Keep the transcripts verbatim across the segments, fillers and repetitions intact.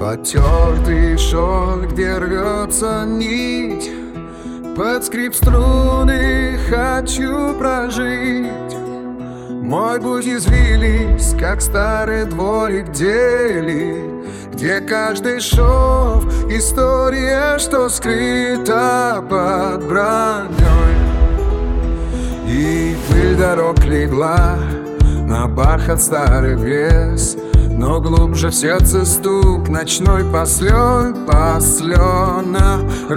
Потертый шелк, где рвется нить, под скрип струны хочу прожить. Мой путь извились, как старый дворик дели, где каждый шов — история, что скрыта под броней. И пыль дорог легла на бархат старых грез, но глубже в сердце стук ночной послен, послена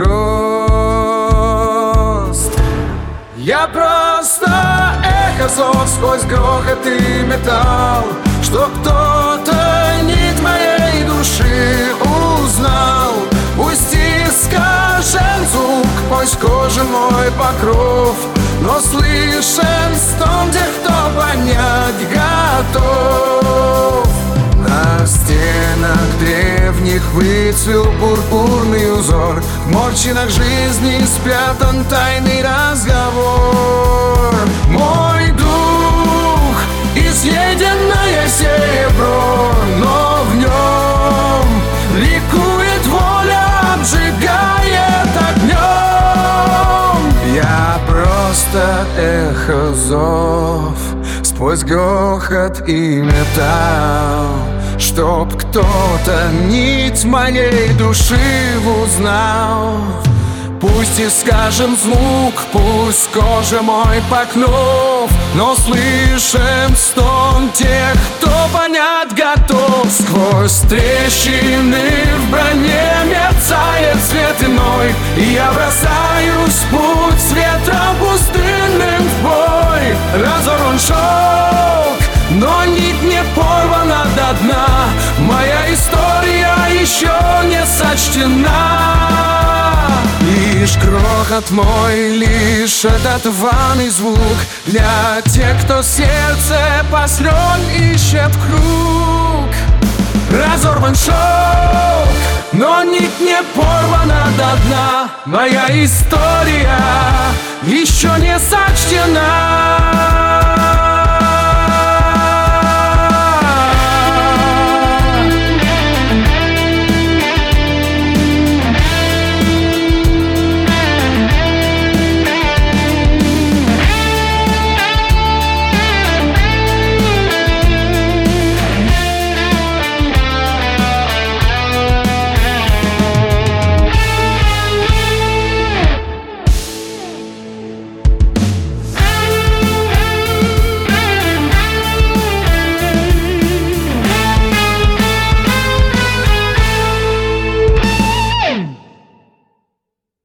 рост. Я просто эхо зов сквозь грохот и металл, что кто-то нить моей души узнал. Пусть искажен звук, пусть кожен мой покров, но слышен стон тех, кто понять готов. На стенах древних выцвел пурпурный узор, в морщинах жизни спрятан тайный разговор. Мой дух — изъеденное серебро, но в нем ликует воля, обжигает огнем. Я просто эхо зов сквозь грохот и металл, чтоб кто-то нить моей души узнал. Пусть искажен звук, пусть кожа мой покнув, но слышен стон тех, кто понять готов. Сквозь трещины в броне мерцает свет иной, и я бросаюсь в путь с ветром пустынным в бой. Разорван шелк, но нить не порвана до дна, моя история еще не сочтена. Лишь грохот мой, лишь этот рваный звук для тех, кто сердце посрён ищет круг. Разорван шелк, но нить не порвана до дна, моя история еще не сочтена.